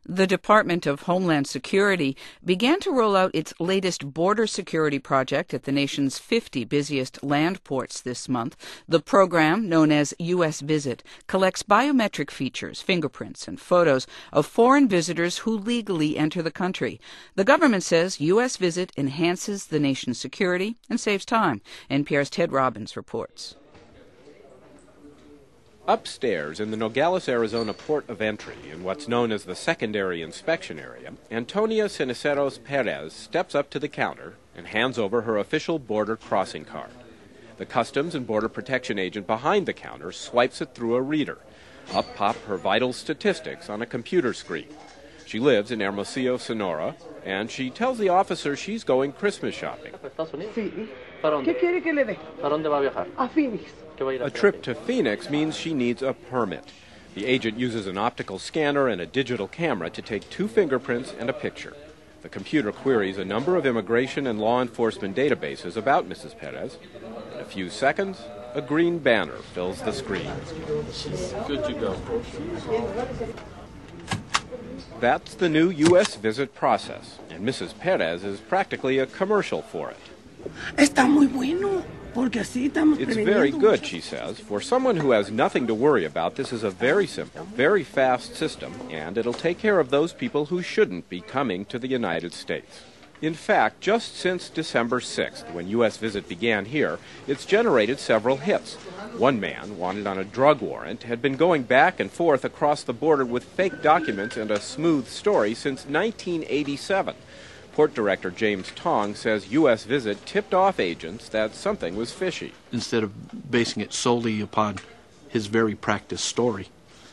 The Department of Homeland Security began to roll out its latest border security project at the nation's 50 busiest land ports this month. The program, known as U.S. Visit, collects biometric features, fingerprints, and photos of foreign visitors who legally enter the country. The government says U.S. Visit enhances the nation's security and saves time. NPR's Ted Robbins reports. Upstairs in the Nogales, Arizona port of entry, in what's known as the secondary inspection area, Antonia Ceniceros Perez steps up to the counter and hands over her official border crossing card. The Customs and Border Protection agent behind the counter swipes it through a reader. Up pop her vital statistics on a computer screen. She lives in Hermosillo, Sonora, and she tells the officer she's going Christmas shopping. A trip to Phoenix means she needs a permit. The agent uses an optical scanner and a digital camera to take 2 fingerprints and a picture. The computer queries a number of immigration and law enforcement databases about Mrs. Perez. In a few seconds, a green banner fills the screen. Good to go. That's the new U.S. Visit process, and Mrs. Perez is practically a commercial for it. Está muy bueno. It's very good, she says. For someone who has nothing to worry about, this is a very simple, very fast system, and it'll take care of those people who shouldn't be coming to the United States. In fact, just since December 6th, when U.S. Visit began here, it's generated several hits. One man, wanted on a drug warrant, had been going back and forth across the border with fake documents and a smooth story since 1987. Port Director James Tong says U.S. Visit tipped off agents that something was fishy. Instead of basing it solely upon his very practiced story,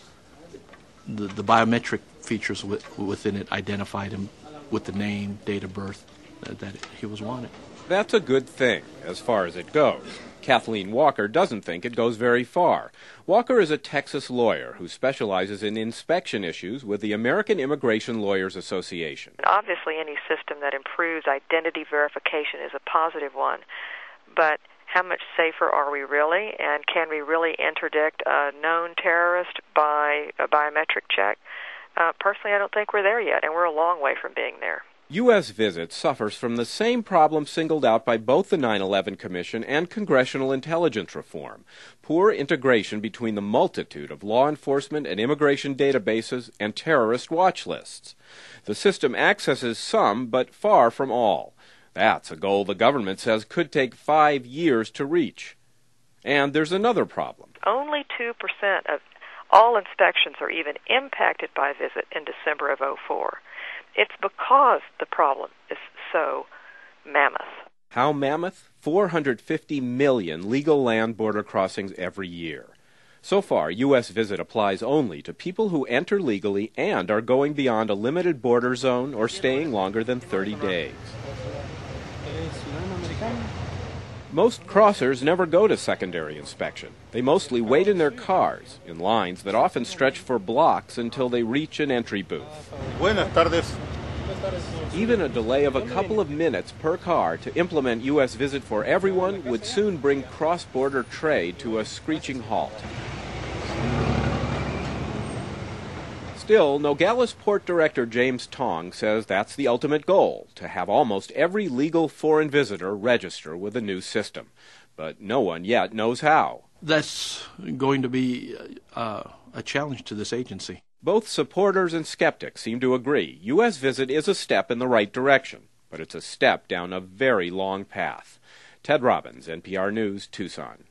the biometric features within it identified him with the name, date of birth, that he was wanted. That's a good thing, as far as it goes. Kathleen Walker doesn't think it goes very far. Walker is a Texas lawyer who specializes in inspection issues with the American Immigration Lawyers Association. Obviously, any system that improves identity verification is a positive one, but how much safer are we really, and can we really interdict a known terrorist by a biometric check? Personally, I don't think we're there yet, and we're a long way from being there. U.S. Visit suffers from the same problem singled out by both the 9/11 Commission and Congressional Intelligence Reform: poor integration between the multitude of law enforcement and immigration databases and terrorist watch lists. The system accesses some, but far from all. That's a goal the government says could take 5 years to reach. And there's another problem. Only 2% of all inspections are even impacted by Visit in December of 2004. It's because the problem is so mammoth. How mammoth? 450 million legal land border crossings every year. So far, U.S. Visit applies only to people who enter legally and are going beyond a limited border zone or staying longer than 30 days. Most crossers never go to secondary inspection. They mostly wait in their cars, in lines that often stretch for blocks until they reach an entry booth. Buenas tardes. Even a delay of a couple of minutes per car to implement U.S. Visit for everyone would soon bring cross-border trade to a screeching halt. Still, Nogales Port Director James Tong says that's the ultimate goal, to have almost every legal foreign visitor register with the new system. But no one yet knows how. That's going to be a challenge to this agency. Both supporters and skeptics seem to agree U.S. Visit is a step in the right direction, but it's a step down a very long path. Ted Robbins, NPR News, Tucson.